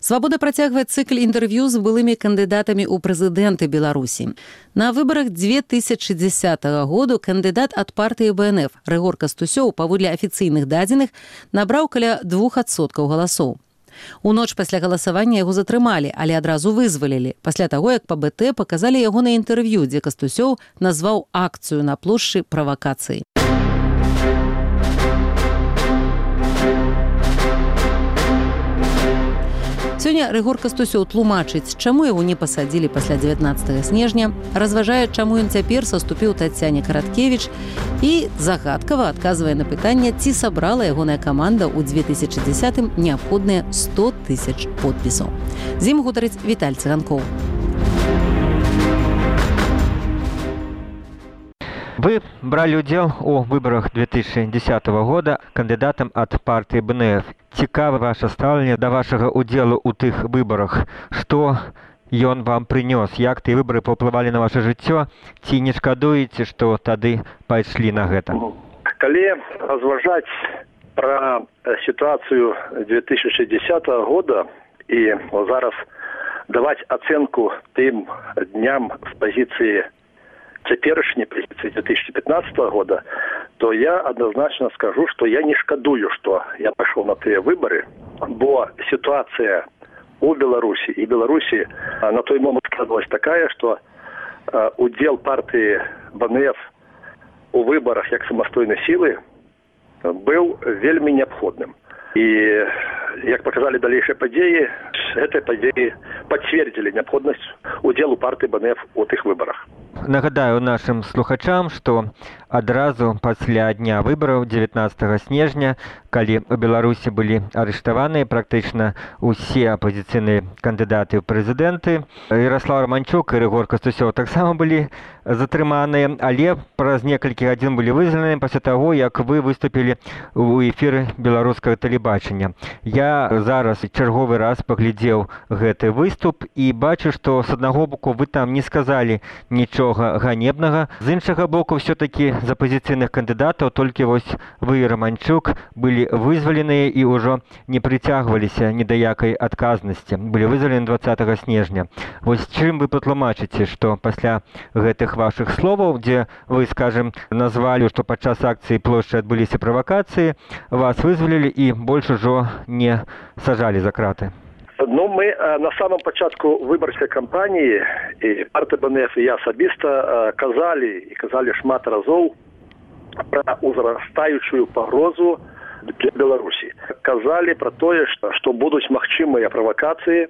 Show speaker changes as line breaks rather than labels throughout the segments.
Свабода працягвае цыкл інтэрв'ю з былымі кандыдатамі ў прэзідэнты Беларусі. На выбарах 2010 году кандыдат ад партыі БНФ Рыгор Кастусёў, паводле афіцыйных дадзеных, набраў каля 2% галасоў. У ноч пасля галасавання яго затрымалі, але адразу вызвалілі, пасля таго, як па БТ паказалі яго на інтэрв'ю, дзе Кастусёў назваў акцыю на плошчы правакацыі. Сёння Рыгор Кастусёў тлумачыць, чаму яго не пасадзілі пасля 19 снежня, разважае, чаму ён цяпер саступіў Таццяне Караткевіч і загадкава адказвае на пытанне, ці сабрала ягоная каманда ў 2010-м неабходныя 100 000 подпісаў. З ім гутарыць Віталь Цыганкоў.
Вы брали удзел у выборах 2010 года кандыдатам ад партыі БНФ. Цікава ваше стаўленне да вашага удзелу ў тых выбарах. Што ён вам прынёс? Як тыя выбары паўплывалі на ваше жыццё? Ці не шкадуеце, што тады пайшлі на гэта?
Калі разважаць пра сітуацыю 2010 года і зараз даваць ацэнку тым дням з пазіцыі цяперашняй пазіцыі 2015 года, то я адназначна скажу, што я не шкадую, што я пайшоў на тыя выбары, бо сітуацыя у Беларусі і Беларусі на той момант складалась такая, што удзел партыі БНФ у выбарах як самастойнай сілы быў вельмі неабходным. І, як паказалі далейшыя падзеі, гэтыя падзеі пацвердзілі неабходнасць удзелу партыі БНФ у тых выбарах.
Нагадаю нашым слухачам, што адразу пасля дня выбараў 19 снежня, калі у Беларусі былі арыштаваныя практычна ўсе апазіцыйныя кандыдаты ў прэзідэнты, Ярослав Романчук і Рыгор Кастусёў таксама былі затрыманыя, але праз некалькі гадзін былі вызвалены пасля таго, як вы выступілі ў эфіры беларускага тэлебачання. Я зараз чарговы раз паглядзеў гэты выступ і бачу, што з аднаго боку вы там не сказалі нічога ганебнага, з іншага боку ўсё-такі з апазіцыйных кандыдатаў толькі вось вы, Романчук, былі вызваленыя і ўжо не прыцягваліся ні да якай адказнасці. Былі вызвалены 20 снежня. Вось чым вы патлумачыце, што пасля гэтых вашых словаў, дзе вы, скажем, назвалі, што падчас акцыі плошчы адбыліся правакацыі, вас вызвалілі і больш ужо не сажалі за краты?
Ну, мы на самом пачатку выбарчай кампаніі, і партыя БНФ, і я асабіста казалі шмат разоў пра ўзрастаючую пагрозу для Беларусі. Казалі пра тое, што будуць магчымыя правакацыі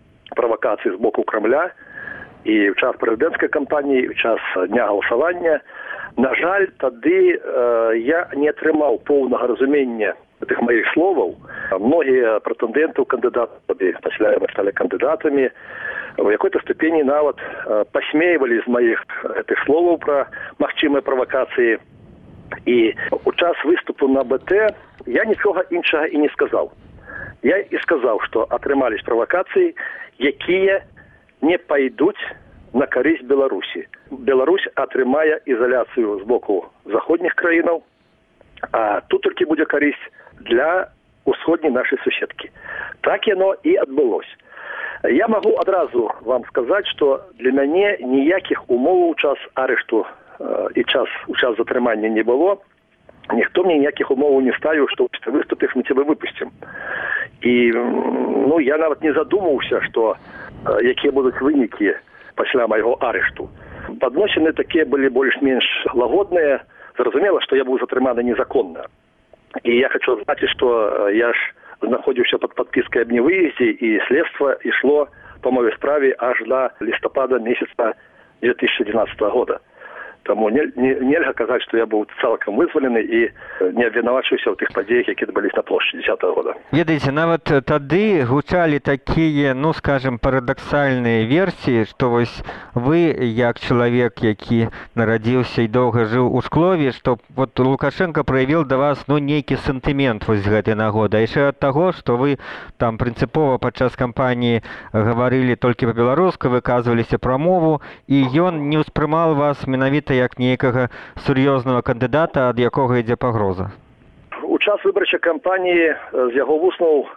з боку Крамля, і ў час прэзідэнцкай кампаніі, і ў час дня галасавання. На жаль, тады я не атрымаў поўнага разумення тых маіх словаў. Многія прэтэндэнты ў кандыдаты пасля сталі кандыдатамі, в якой-то ступені нават пасмейвалі з маіх гэтых словаў пра магчымыя правакацыі. І у час выступу на БТ я нічога іншага і не сказаў. Я і сказаў, што атрымались правакацыі, якія не пайдуць на карысць Беларусі. Беларусь атрымае ізаляцыю з боку заходніх краінаў, а тут толькі будзе карысць для усходняй нашай суседкі. Так яно і адбылось. Я магу адразу вам сказаць, што для мяне ніякіх умоваў у час арышту і у час затрымання не было. Ніхто мне ніякіх умоваў не ставіў, што ты выступіш, мы цябе выпусцім. І я нават не задумаўся, што якія будуць вынікі пасля майго арышту. Адносіны такія былі больш-менш лагодныя. Зразумела, што я быў затрыманы незаконна. І я хочу адзначыць, што я ж знаходзіўся пад падпіскай аб невыездзе, і следства ішло па маёй справе аж да лістапада месяца 2011 года. Таму нельга казаць, што я быў цалкам вызвалены і не абвінавачваюся ў тых падзеях, які адбыліся на плошчы 10 года.
Ведаеце, нават тады гучалі такія, скажем, парадаксальныя версіі, што вось вы, як чалавек, які нарадзіўся і доўга жыў у Шклове, што вот Лукашенко праявіў да вас, нейкі сентымент вось з гэтай нагоды. А яшчэ ад таго, што вы там прынцыпова падчас кампаніі гаварылі толькі па-беларуску, выказваліся пра мову, і ён не ўспрымаў вас менавіта як нейкага сур'ёзнага кандыдата, ад якога ідзе пагроза.
У час выбарчай кампаніі з яго вуснаў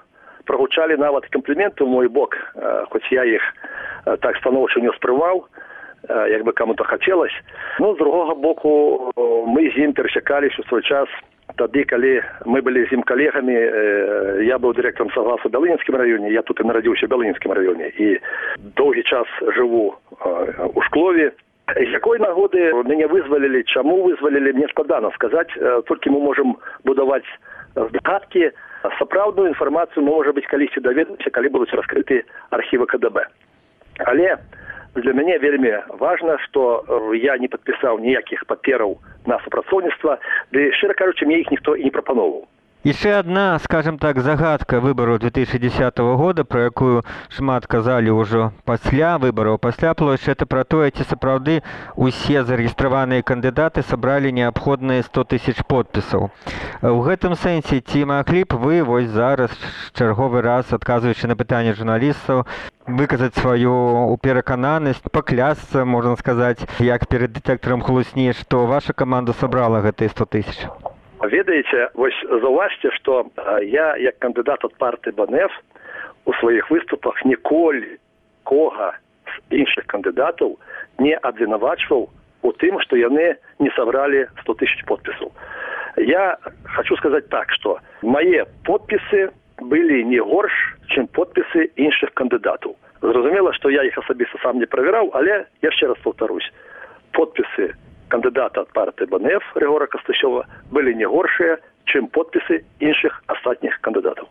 прогучалі нават кампліменты ў мой бок, хоць я іх так станоўча не ўспрымаў, як бы каму-то хацелось. Ну, з другога боку, мы з ім перасякаліся ў свой час тады, калі мы былі з ім калегамі. Я быў дырэктарам саўгасу ў Бялынінскім раёне, я тут і нарадзіўся ў Бялынінскім раёне і доўгі час жыву у Шклове. З якой нагоды мяне вызвалілі, чаму вызвалілі, мне складана сказаць, толькі мы можам будаваць здагадкі. Сапраўдную інфармацыю мы, можа быць, калісьці даведаемся, калі будуць раскрыты архівы КДБ. Але для мяне вельмі важна, што я не падпісаў ніякіх папераў на супрацоўніцтва, ды, шчыра кажучы, мне іх ніхто і не прапаноўваў.
Яшчэ адна, скажем так, загадка выбараў 2010 года, про якую шмат казалі ўжо пасля выбараў, пасля плошчы, это пра тое, ці сапраўды усе зарэгістраваныя кандыдаты сабралі неабходныя 100 000 подпісаў. У гэтым сэнсе, ці маглі б вы вось зараз чарговы раз, адказваючы на пытанне журналістаў, выказаць сваю перакананасць, паклясца, можна сказаць, як перад дэтэктарам хлусні, што ваша каманда сабрала гэтыя 100 000?
Ведаеце, вось заўважце, што я, як кандыдат ад партыі БНФ, у сваіх выступах ніколі кога з іншых кандыдатаў не абвінавачваў у тым, што яны не сабралі 100 000 подпісаў. Я хочу сказаць так, што мае подпісы былі не горш, чым подпісы іншых кандыдатаў. Зразумела, што я іх асабіста сам не правяраў, але яшчэ раз паўтарусь, подпісы кандыдата ад партыі БНФ Рыгора Кастусёва былі не горшыя, чым подпісы іншых астатніх кандыдатаў.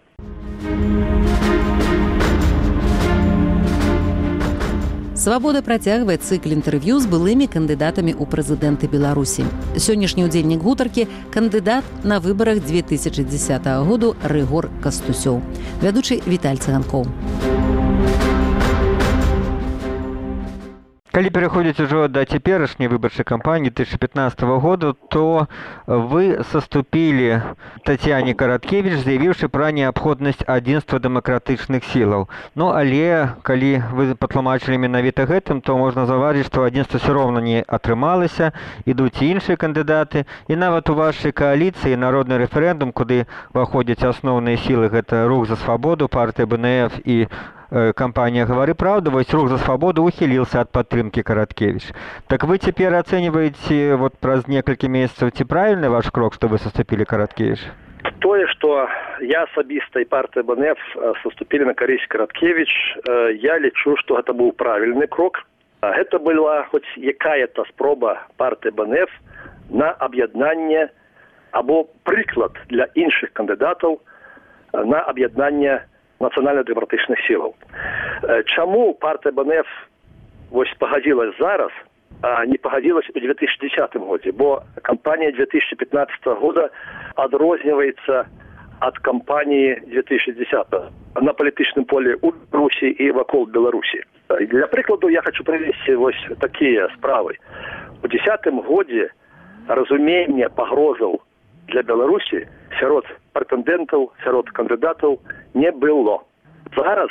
Свабода працягвае цыкл інтэрв'ю з былымі кандыдатамі ў прэзідэнты Беларусі. Сённяшні ўдзельнік гутаркі – кандыдат на выбарах 2010 году Рыгор Кастусёў. Вядучы Віталь Цыганкоў.
Калі пераходзіць ужо да цяперашняй выбарчай кампаніі 2015 году, то вы саступілі Тацьяне Караткевіч, заявіўшы пра неабходнасць адзінства дэмакратычных сілаў. Ну, але калі вы патлумачылі менавіта гэтым, то можна заўважыць, што адзінства ўсё роўна не атрымалася, ідуць і іншыя кандыдаты, і нават у вашай кааліцыі народны рэферэндум, куды ўваходзяць асноўныя сілы, гэта Рух за свабоду, партыя БНФ і кампанія «Гавары праўду», вось Рух за свабоду ухіліўся ад падтрымкі Караткевіч. Так вы цяпер ацэньваеце вот праз некалькі месяцаў, ці правільны ваш крок, што вы саступілі Караткевіч?
Тое, што я асабіста і партыя БНФ саступілі на карысць Караткевіч, я лічу, што гэта быў правільны крок. Гэта была хоць якая-то спроба партыі БНФ на аб'яднанне або прыклад для іншых кандыдатаў на аб'яднанне нацыянальна-дэмакратычных сілаў. Чаму партыя БНФ вось пагадзілась зараз, а не пагадзілась у 2010 годзе? Бо кампанія 2015 года адрозніваецца ад кампаніі 2010 на палітычным полі ў Беларусі і вакол Беларусі. Для прыкладу я хочу прывесці вось такія справы. У 2010 годзе разуменне пагрозаў для Беларусі сярод прэтэндэнтаў, сярод кандыдатаў не было. Зараз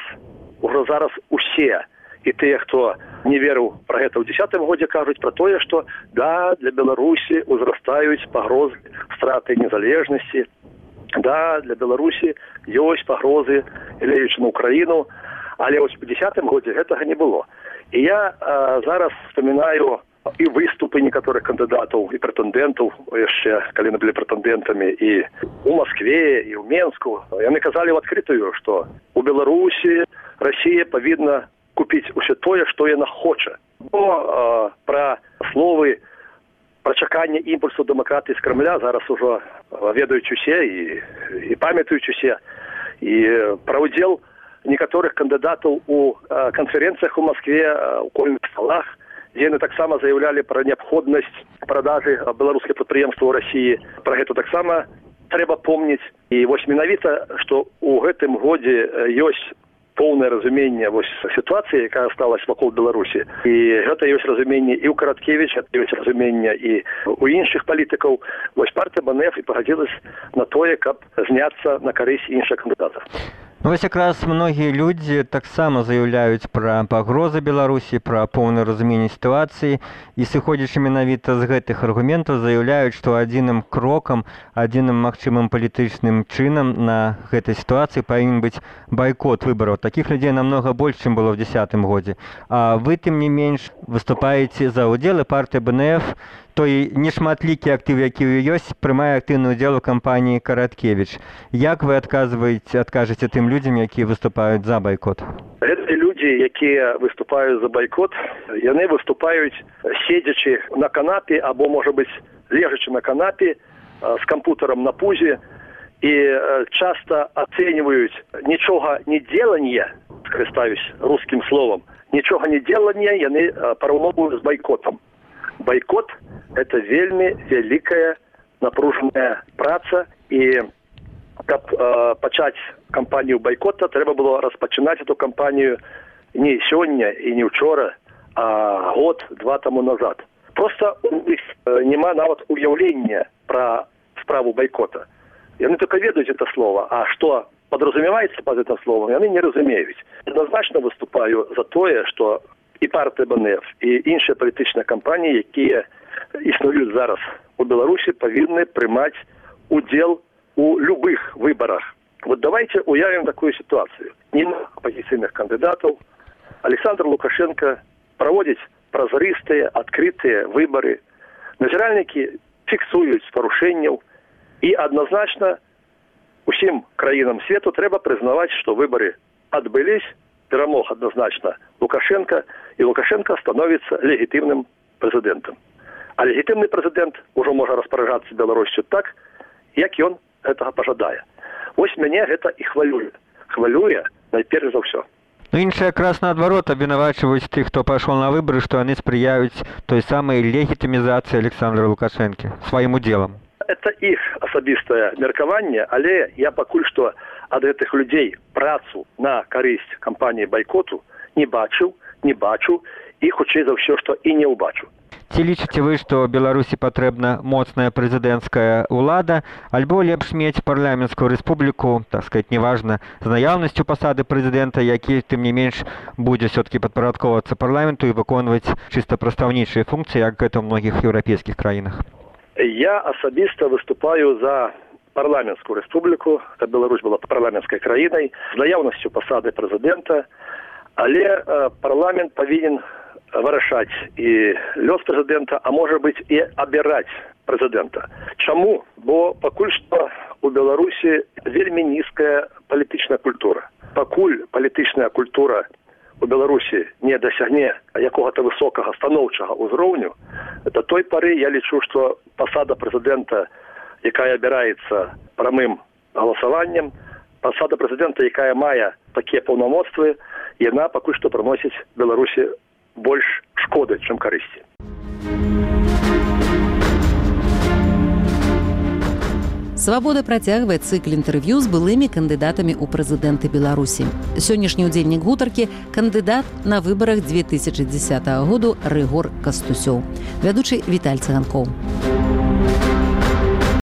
усе, і тыя, хто не верыў пра гэта ў 2010 годзе, кажуць пра тое, што да, для Беларусі ўзрастаюць пагрозы страты незалежнасці, да, для Беларусі ёсць пагрозы, леючы на Украіну, але вось у 2010 годзе гэтага не было. І я зараз вспоминаю і выступы некаторых кандыдатаў і прэтэндэнтаў, яшчэ калі яны былі прэтэндэнтамі і ў Маскве, і ў Менску. Яны казалі ў адкрытую, што у Беларусі Расія павінна купіць усё тое, што яна хоча. Бо пра словы пра чаканне імпульсу дэмакратыі з Крамля зараз ужо ведаюць усе і памятаюць усе. І пра ўдзел некаторых кандыдатаў у канферэнцыях у Маскве, у кольных сталах, дзе яны таксама заяўлялі пра неабходнасць продажы беларускіх прадпрыемстваў у Расіі. Пра гэта таксама трэба помніць. І вось менавіта, што ў гэтым годзе ёсць поўнае разуменне вось сітуацыі, якая сталася вакол Беларусі. І гэта ёсць разуменне і ў Караткевіча, ёсць разуменне і ў іншых палітыкаў. Вось партыя БНФ і пагадзілась на тое, каб зняцца на карысць іншых кандыдатаў.
Ну, вось якраз многія людзі таксама заяўляюць пра пагрозы Беларусі, пра поўнае разуменне сітуацыі і, сыходзячы менавіта з гэтых аргументаў, заяўляюць, што адзіным крокам, адзіным магчымым палітычным чынам на гэтай сітуацыі павінен быць байкот выбараў. Такіх людзей намнога больш, чым было ў 2010 годзе. А вы, тым не менш, выступаеце за ўдзел, і партыя БНФ, той нешматлікі актыў, які ёсць, прымае актыўны ўдзел у кампаніі Караткевіч. Як вы адкажаце тым людзям, якія выступаюць за байкот?
Гэтыя людзі, якія выступаюць за байкот, яны выступаюць седзячы на канапе або, можа быць, лежачы на канапе з кампутарам на пузе і часта ацэньваюць нічога не деланне, скарыстаюсь рускім словам, нічога не деланне яны параўноўваюць з байкотам. Байкот – это вельмі вялікая напружаная праца, і каб пачаць кампанію байкота, трэба было распачынаць эту кампанію не сёння і не ўчора, а год-два таму назад. Просто у них няма нават уяўлення пра справу байкота. Яны только ведаюць это слово, а што подразумеваецца под это словом, яны не разумеюць. Однозначно выступаю за тое, што і партыя БНФ, і іншыя палітычныя кампаніі, якія існуюць зараз у Беларусі, павінны прымаць удзел у любых выбарах. Вот давайте уявим такую ситуацию. Нема оппозиционных кандидатов. Александр Лукашенко проводит прозрыстые, открытые выборы. Назиральники фиксуют порушения. И однозначно усім краинам свету треба признавать, что выборы отбылись. Перемог однозначно Лукашенко. И Лукашенко становится легитимным президентом. А легитимный президент уже может распоряжаться Беларусью так, як ён гэтага пажадае. Вось мяне гэта і хвалюе. Хвалюе найперш за ўсё.
Ну, іншыя якраз наадварот абвінавачваюць тых, хто пайшоў на выбары, што яны спрыяюць той самай легітымізацыі Александра Лукашэнкі сваім удзелам.
Это іх асабістае меркаванне, але я пакуль што ад гэтых людзей працу на карысць кампаніі байкоту не бачу і хутчэй за ўсё, што і не ўбачу.
Ці лічыце вы, што Беларусі патрэбна моцная прэзідэнцкая ўлада, альбо лепш мець парламенцкую рэспубліку, так сказаць, неважна, з наяўнасцю пасады прэзідэнта, які, тым не менш, будзе ўсё-такі падпарадкоўвацца парламенту і выконваць чыста прадстаўнічыя функцыі, як гэта ў многіх еўрапейскіх краінах?
Я асабіста выступаю за парламенцкую рэспубліку, каб Беларусь была парламенцкай краінай, з наяўнасцю пасады прэзідэнта, але парламент павінен вырашаць і лёс прэзідэнта, а можа быць і абіраць прэзідэнта. Чаму? Бо пакуль што у Беларусі вельмі нізкая палітычная культура. Пакуль палітычная культура у Беларусі не дасягне якога-то высокага станоўчага ўзроўню, да той пары я лічу, што пасада прэзідэнта, якая абіраецца прамым галасаваннем, пасада прэзідэнта, якая мае такія паўнамоцтвы, яна пакуль што прыносіць Беларусі больш шкоды, чым карысці.
Свабода працягвае цыкл інтэрв'ю з былымі кандыдатамі ў прэзідэнты Беларусі. Сённяшні ўдзельнік гутаркі – кандыдат на выбарах 2010 году Рыгор Кастусёў. Вядучы Віталь Цыганкоў.